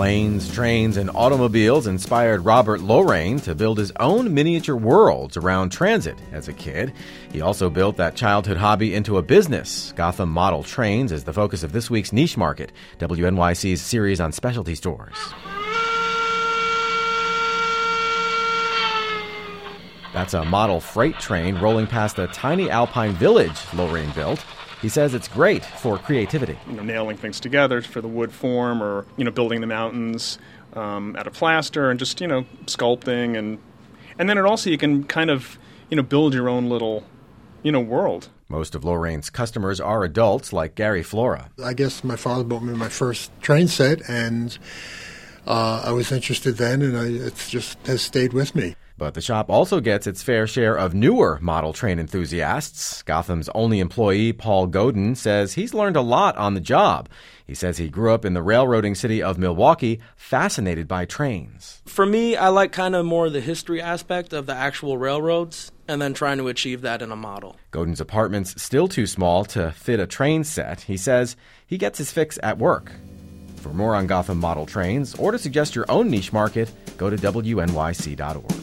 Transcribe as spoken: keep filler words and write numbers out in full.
Planes, trains, and automobiles inspired Robert Lorraine to build his own miniature worlds around transit as a kid. He also built that childhood hobby into a business. Gotham Model Trains is the focus of this week's Niche Market, W N Y C's series on specialty stores. That's a model freight train rolling past a tiny alpine village Lorraine built. He says it's great for creativity. You know, nailing things together for the wood form, or, you know, building the mountains um, out of plaster, and just, you know, sculpting. And and then it also, you can kind of, you know, build your own little, you know, world. Most of Lorraine's customers are adults like Gary Flora. I guess my father bought me my first train set, and uh, I was interested then, and I, it's just has stayed with me. But the shop also gets its fair share of newer model train enthusiasts. Gotham's only employee, Paul Godin, says he's learned a lot on the job. He says he grew up in the railroading city of Milwaukee, fascinated by trains. For me, I like kind of more the history aspect of the actual railroads and then trying to achieve that in a model. Godin's apartment's still too small to fit a train set. He says he gets his fix at work. For more on Gotham Model Trains or to suggest your own niche market, go to W N Y C dot org.